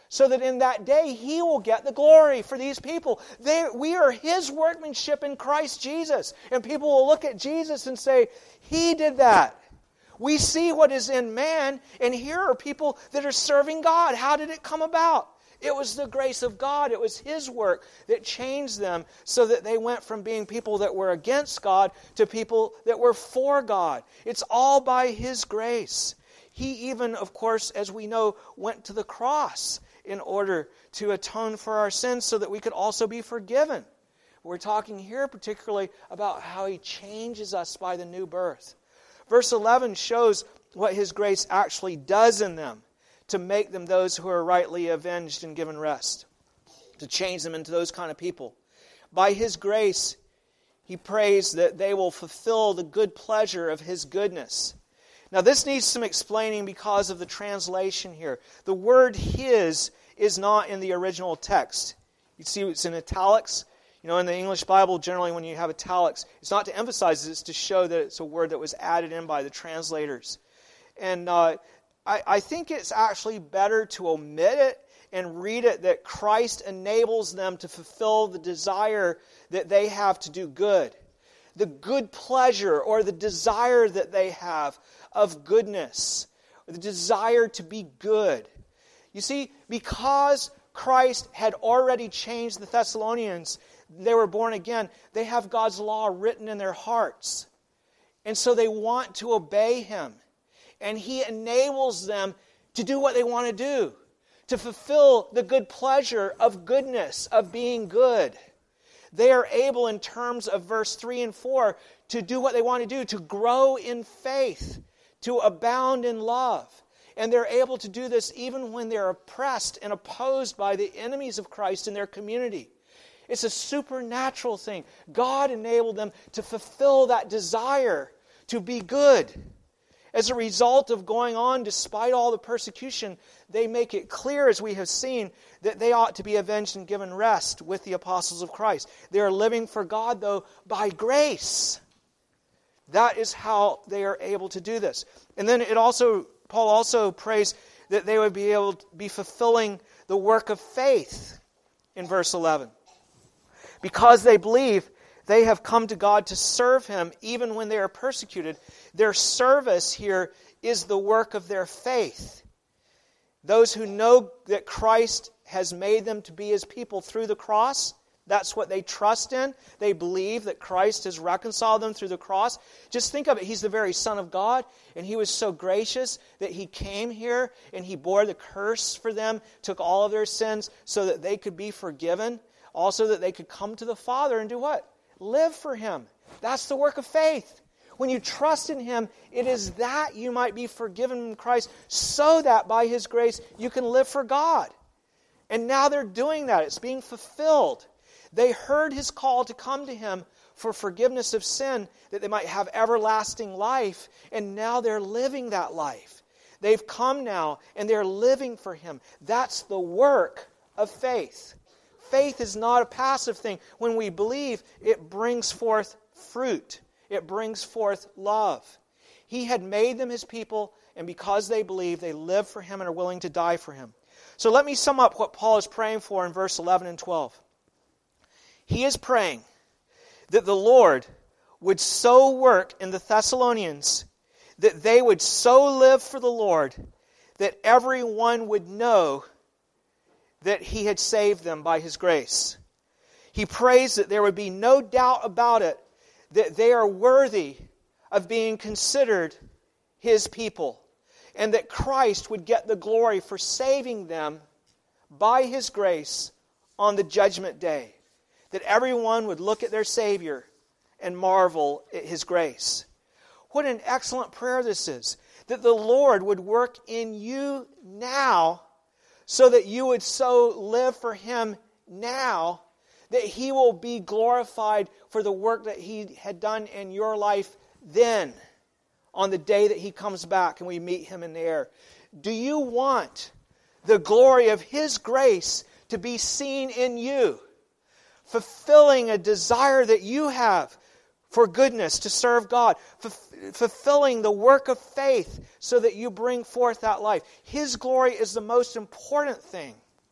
so that in that day He will get the glory for these people. They, we are His workmanship in Christ Jesus. And people will look at Jesus and say, He did that. We see what is in man, and here are people that are serving God. How did it come about? It was the grace of God. It was His work that changed them so that they went from being people that were against God to people that were for God. It's all by His grace. He even, of course, as we know, went to the cross in order to atone for our sins so that we could also be forgiven. We're talking here particularly about how He changes us by the new birth. Verse eleven shows what His grace actually does in them to make them those who are rightly avenged and given rest, to change them into those kind of people. By His grace, He prays that they will fulfill the good pleasure of His goodness. Now this needs some explaining because of the translation here. The word His is not in the original text. You see it's in italics. You know, in the English Bible, generally when you have italics, it's not to emphasize it, it's to show that it's a word that was added in by the translators. And uh, I, I think it's actually better to omit it and read it that Christ enables them to fulfill the desire that they have to do good. The good pleasure or the desire that they have of goodness. The desire to be good. You see, because Christ had already changed the Thessalonians, they were born again, they have God's law written in their hearts. And so they want to obey Him. And He enables them to do what they want to do. To fulfill the good pleasure of goodness, of being good. They are able, in terms of verse three and four, to do what they want to do, to grow in faith, to abound in love. And they're able to do this even when they're oppressed and opposed by the enemies of Christ in their community. It's a supernatural thing. God enabled them to fulfill that desire to be good. As a result of going on, despite all the persecution, they make it clear, as we have seen, that they ought to be avenged and given rest with the apostles of Christ. They are living for God, though, by grace. That is how they are able to do this. And then it also, Paul also prays that they would be able to be fulfilling the work of faith in verse eleven. Because they believe, they have come to God to serve Him even when they are persecuted. Their service here is the work of their faith. Those who know that Christ has made them to be His people through the cross, that's what they trust in. They believe that Christ has reconciled them through the cross. Just think of it. He's the very Son of God, and He was so gracious that He came here and He bore the curse for them, took all of their sins so that they could be forgiven. Also that they could come to the Father and do what? Live for Him. That's the work of faith. When you trust in Him, it is that you might be forgiven in Christ so that by His grace you can live for God. And now they're doing that. It's being fulfilled. They heard His call to come to Him for forgiveness of sin, that they might have everlasting life, and now they're living that life. They've come now, and they're living for Him. That's the work of faith. Faith is not a passive thing. When we believe, it brings forth fruit. It brings forth love. He had made them His people, and because they believe, they live for Him and are willing to die for Him. So let me sum up what Paul is praying for in verse eleven and twelve. He is praying that the Lord would so work in the Thessalonians that they would so live for the Lord that everyone would know that He had saved them by His grace. He prays that there would be no doubt about it, that they are worthy of being considered His people, and that Christ would get the glory for saving them by His grace on the judgment day. That everyone would look at their Savior and marvel at His grace. What an excellent prayer this is. That the Lord would work in you now so that you would so live for Him now that He will be glorified for the work that He had done in your life then, on the day that He comes back and we meet Him in the air. Do you want the glory of His grace to be seen in you, fulfilling a desire that you have for goodness, to serve God, f- fulfilling the work of faith so that you bring forth that life? His glory is the most important thing.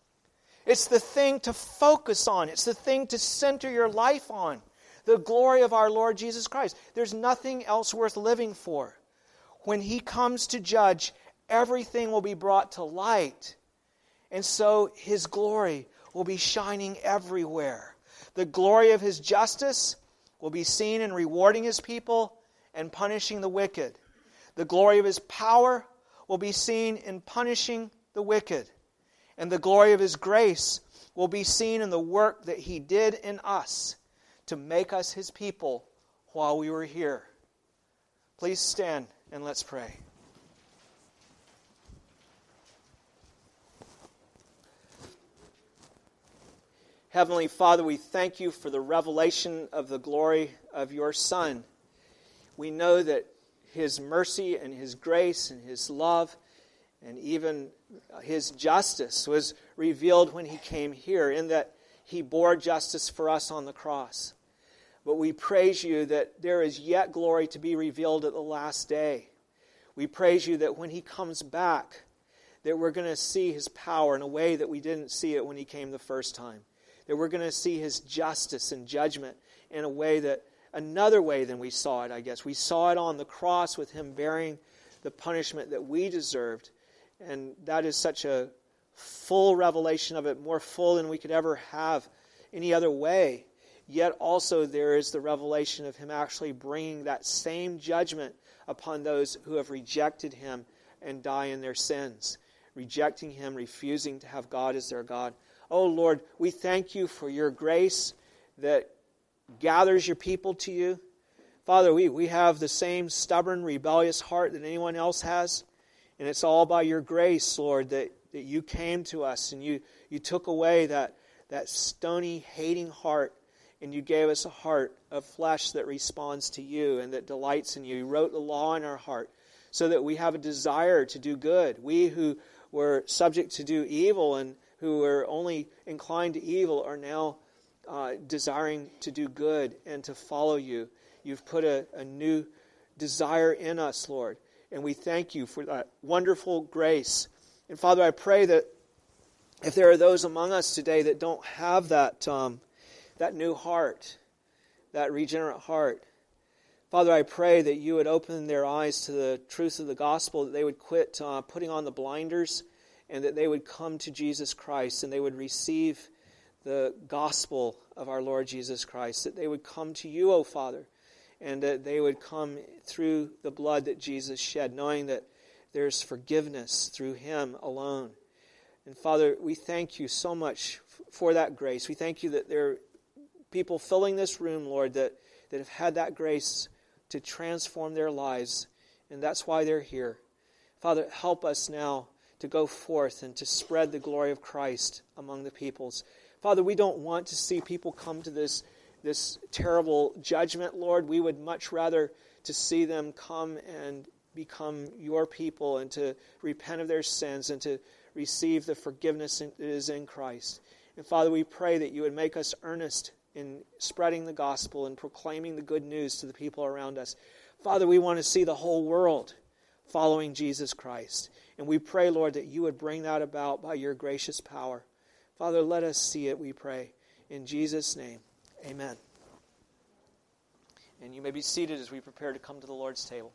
It's the thing to focus on. It's the thing to center your life on. The glory of our Lord Jesus Christ. There's nothing else worth living for. When He comes to judge, everything will be brought to light. And so His glory will be shining everywhere. The glory of His justice will be seen in rewarding His people and punishing the wicked. The glory of His power will be seen in punishing the wicked. And the glory of His grace will be seen in the work that He did in us to make us His people while we were here. Please stand and let's pray. Heavenly Father, we thank You for the revelation of the glory of Your Son. We know that His mercy and His grace and His love and even His justice was revealed when He came here, in that He bore justice for us on the cross. But we praise You that there is yet glory to be revealed at the last day. We praise You that when He comes back, that we're going to see His power in a way that we didn't see it when He came the first time. That we're going to see His justice and judgment in a way that, another way than we saw it, I guess. We saw it on the cross with Him bearing the punishment that we deserved. And that is such a full revelation of it, more full than we could ever have any other way. Yet also there is the revelation of Him actually bringing that same judgment upon those who have rejected Him and die in their sins. Rejecting Him, refusing to have God as their God. Oh Lord, we thank You for Your grace that gathers Your people to You. Father, we, we have the same stubborn, rebellious heart that anyone else has. And it's all by Your grace, Lord, that, that You came to us and you, you took away that, that stony, hating heart, and You gave us a heart of flesh that responds to You and that delights in You. You wrote the law in our heart so that we have a desire to do good. We who were subject to do evil and who were only inclined to evil are now uh, desiring to do good and to follow You. You've put a, a new desire in us, Lord. And we thank You for that wonderful grace. And Father, I pray that if there are those among us today that don't have that um, that new heart, that regenerate heart, Father, I pray that You would open their eyes to the truth of the gospel, that they would quit uh, putting on the blinders, and that they would come to Jesus Christ, and they would receive the gospel of our Lord Jesus Christ, that they would come to You, O Father, and that they would come through the blood that Jesus shed, knowing that there's forgiveness through Him alone. And Father, we thank You so much for that grace. We thank You that there are people filling this room, Lord, that, that have had that grace to transform their lives, and that's why they're here. Father, help us now to go forth and to spread the glory of Christ among the peoples. Father, we don't want to see people come to this, this terrible judgment, Lord. We would much rather to see them come and become Your people and to repent of their sins and to receive the forgiveness that is in Christ. And Father, we pray that You would make us earnest in spreading the gospel and proclaiming the good news to the people around us. Father, we want to see the whole world following Jesus Christ. And we pray, Lord, that You would bring that about by Your gracious power. Father, let us see it, we pray. In Jesus' name, amen. And you may be seated as we prepare to come to the Lord's table.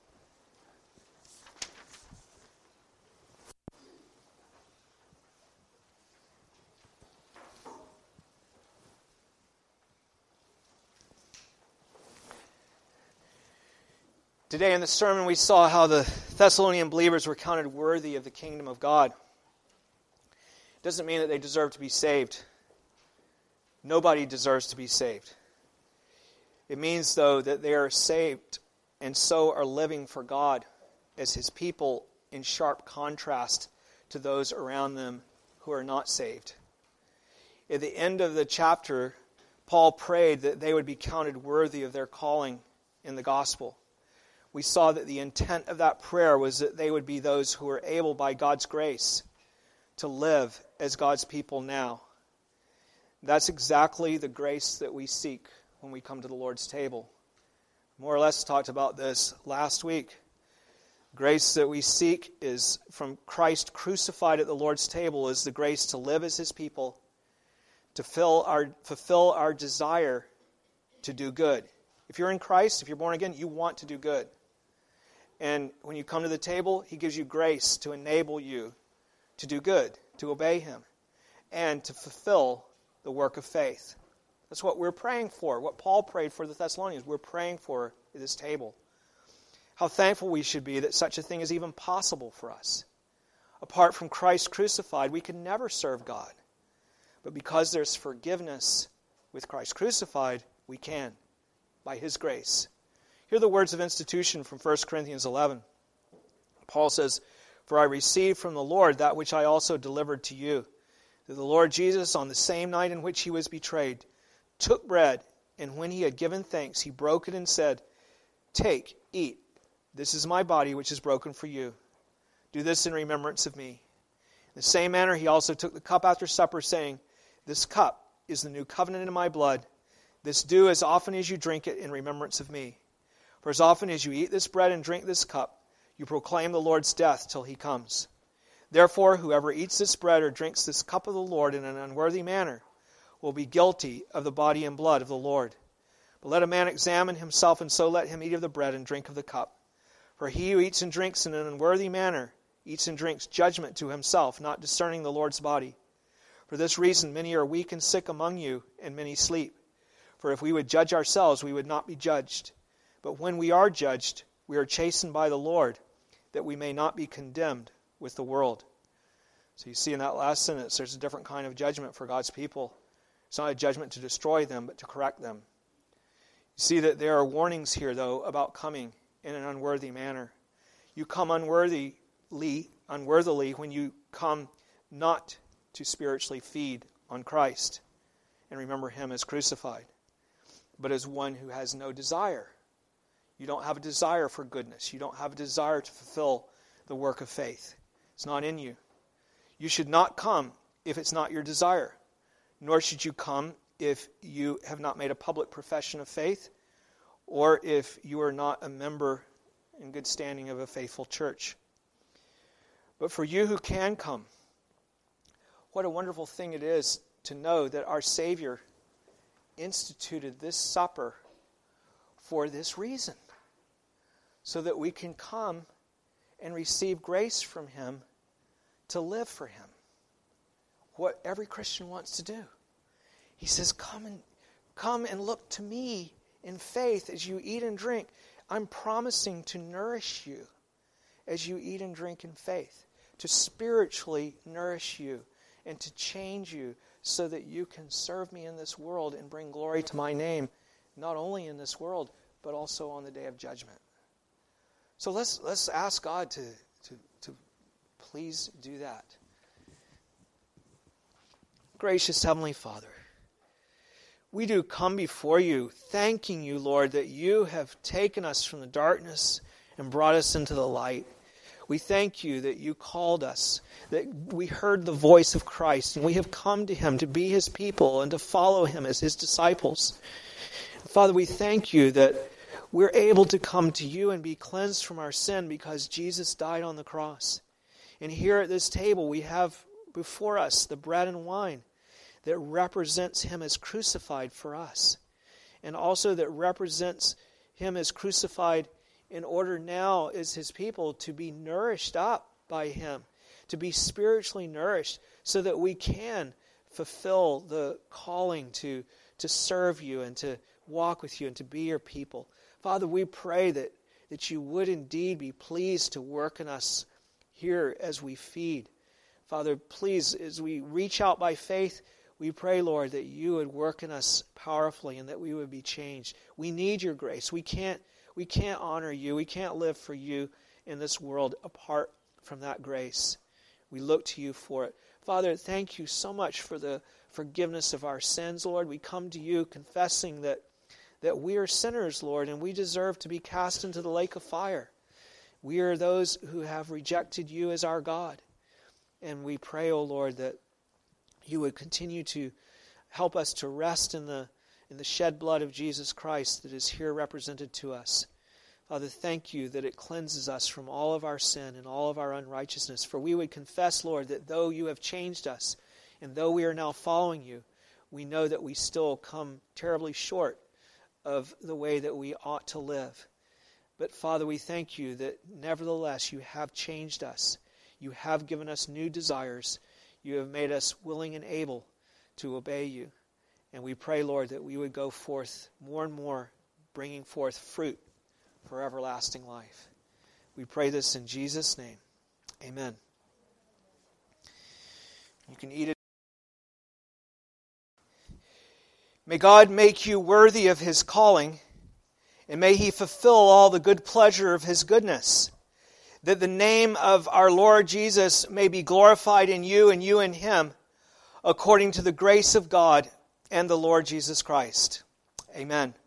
Today in the sermon we saw how the Thessalonian believers were counted worthy of the kingdom of God. It doesn't mean that they deserve to be saved. Nobody deserves to be saved. It means, though, that they are saved and so are living for God as His people in sharp contrast to those around them who are not saved. At the end of the chapter, Paul prayed that they would be counted worthy of their calling in the gospel. We saw that the intent of that prayer was that they would be those who were able, by God's grace, to live as God's people now. That's exactly the grace that we seek when we come to the Lord's table. More or less talked about this last week. Grace that we seek is from Christ crucified at the Lord's table is the grace to live as His people to fill our, fulfill our desire to do good. If you're in Christ, if you're born again, you want to do good. And when you come to the table, He gives you grace to enable you to do good, to obey Him, and to fulfill the work of faith. That's what we're praying for, what Paul prayed for the Thessalonians. We're praying for at this table. How thankful we should be that such a thing is even possible for us. Apart from Christ crucified, we can never serve God. But because there's forgiveness with Christ crucified, we can, by His grace. Hear the words of institution from First Corinthians eleven. Paul says, "For I received from the Lord that which I also delivered to you, that the Lord Jesus, on the same night in which He was betrayed, took bread, and when He had given thanks, He broke it and said, 'Take, eat, this is my body which is broken for you. Do this in remembrance of me.' In the same manner He also took the cup after supper, saying, 'This cup is the new covenant in my blood. This do as often as you drink it in remembrance of me. For as often as you eat this bread and drink this cup, you proclaim the Lord's death till He comes. Therefore, whoever eats this bread or drinks this cup of the Lord in an unworthy manner will be guilty of the body and blood of the Lord. But let a man examine himself, and so let him eat of the bread and drink of the cup. For he who eats and drinks in an unworthy manner eats and drinks judgment to himself, not discerning the Lord's body. For this reason many are weak and sick among you, and many sleep. For if we would judge ourselves, we would not be judged. But when we are judged, we are chastened by the Lord, that we may not be condemned with the world." So you see in that last sentence, there's a different kind of judgment for God's people. It's not a judgment to destroy them, but to correct them. You see that there are warnings here, though, about coming in an unworthy manner. You come unworthily, unworthily when you come not to spiritually feed on Christ and remember Him as crucified, but as one who has no desire. You don't have a desire for goodness. You don't have a desire to fulfill the work of faith. It's not in you. You should not come if it's not your desire, nor should you come if you have not made a public profession of faith, or if you are not a member in good standing of a faithful church. But for you who can come, what a wonderful thing it is to know that our Savior instituted this supper for this reason, so that we can come and receive grace from Him to live for Him. What every Christian wants to do. He says, come and come and look to me in faith as you eat and drink. I'm promising to nourish you as you eat and drink in faith, to spiritually nourish you and to change you so that you can serve me in this world and bring glory to my name, not only in this world, but also on the day of judgment. So let's let's ask God to, to, to please do that. Gracious Heavenly Father, we do come before you, thanking you, Lord, that you have taken us from the darkness and brought us into the light. We thank you that you called us, that we heard the voice of Christ, and we have come to Him to be His people and to follow Him as His disciples. Father, we thank you that we're able to come to you and be cleansed from our sin because Jesus died on the cross. And here at this table we have before us the bread and wine that represents Him as crucified for us, and also that represents Him as crucified in order now as His people to be nourished up by Him, to be spiritually nourished so that we can fulfill the calling to, to serve you and to walk with you and to be your people. Father, we pray that, that you would indeed be pleased to work in us here as we feed. Father, please, as we reach out by faith, we pray, Lord, that you would work in us powerfully and that we would be changed. We need your grace. We can't, we can't honor you. We can't live for you in this world apart from that grace. We look to you for it. Father, thank you so much for the forgiveness of our sins, Lord. We come to you confessing that, that we are sinners, Lord, and we deserve to be cast into the lake of fire. We are those who have rejected you as our God. And we pray, O Lord, that you would continue to help us to rest in the in the shed blood of Jesus Christ that is here represented to us. Father, thank you that it cleanses us from all of our sin and all of our unrighteousness. For we would confess, Lord, that though you have changed us, and though we are now following you, we know that we still come terribly short of the way that we ought to live. But Father, we thank you that nevertheless you have changed us. You have given us new desires. You have made us willing and able to obey you. And we pray, Lord, that we would go forth more and more, bringing forth fruit for everlasting life. We pray this in Jesus' name. Amen. You can eat it. May God make you worthy of His calling, and may He fulfill all the good pleasure of His goodness, that the name of our Lord Jesus may be glorified in you and you in Him, according to the grace of God and the Lord Jesus Christ. Amen.